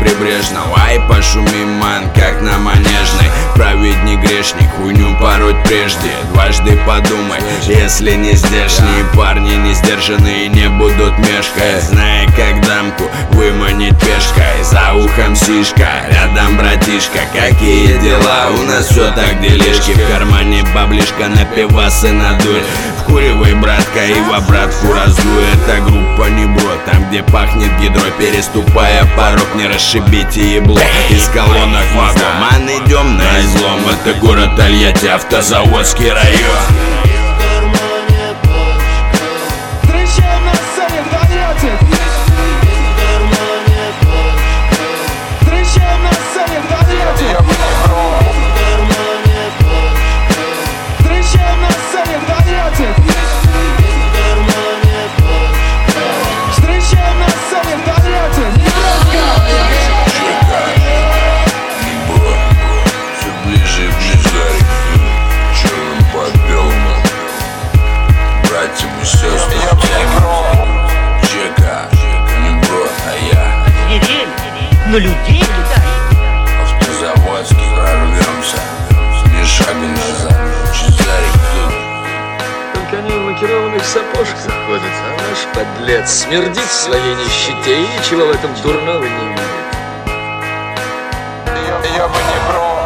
прибрежного. Ай, пошумим, ман, как на Манежной. Праведник грешник, хуйню пороть прежде. Дважды подумай, если не здешние парни не сдержанные не будут мешкать, зная, как дамку выманить пешкой. За ухом сишка, рядом братишка. Какие дела? У нас все так делишки. В кармане баблишка, на пивасы надурь. Вкуривай, братка, и в обратку раздуй. Это группа Небро, там где пахнет гидро. Переступая порог, не расшибите ебло. Из колонок вагон, идем на излом. Это город Тольятти, автозаводский район. Но людей летает. Автозаводский, прорвемся, ни шагу назад, Чезарик тут. Только они в лакированных сапожках ходят, а наш подлец смердит в своей нищете и ничего в этом дурного не видит. Я бы не брал.